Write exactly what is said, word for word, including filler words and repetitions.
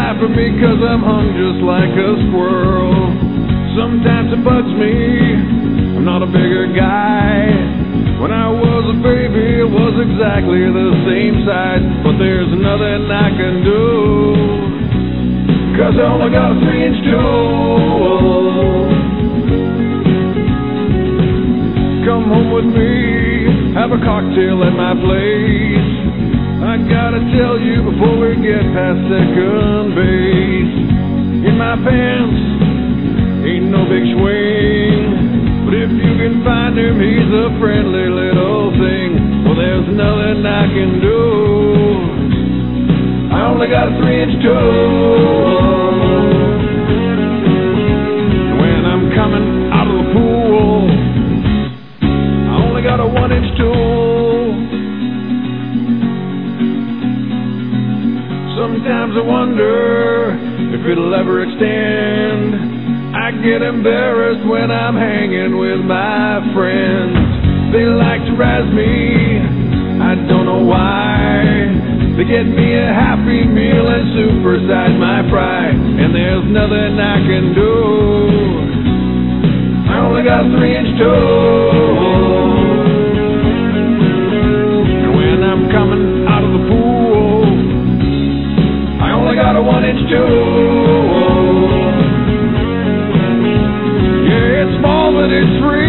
laugh at me 'cause I'm hung just like a squirrel. Sometimes it bugs me, I'm not a bigger guy. When I was a baby, it was exactly the same size. But there's nothing I can do, 'cause I only got a three inch tool. Come home with me, have a cocktail at my place. I gotta tell you before we get past second base. In my pants, ain't no big swing. But if you can find him, he's a friendly little thing. Well, there's nothing I can do, I only got a three inch tool. When I'm coming out of the pool, I only got a one inch tool. Sometimes I wonder if it'll ever extend. I get embarrassed when I'm hanging with my friends. They like to razz me, I don't know why. They get me a Happy Meal and supersize my pride. And there's nothing I can do, I only got a three inch tool. And when I'm coming out of the pool, I only got a one inch tool. Yeah, it's small but it's free.